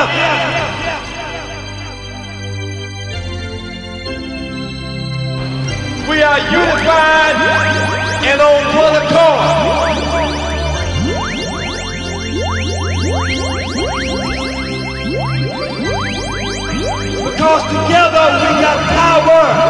We are unified and on one accord. Because together we got power.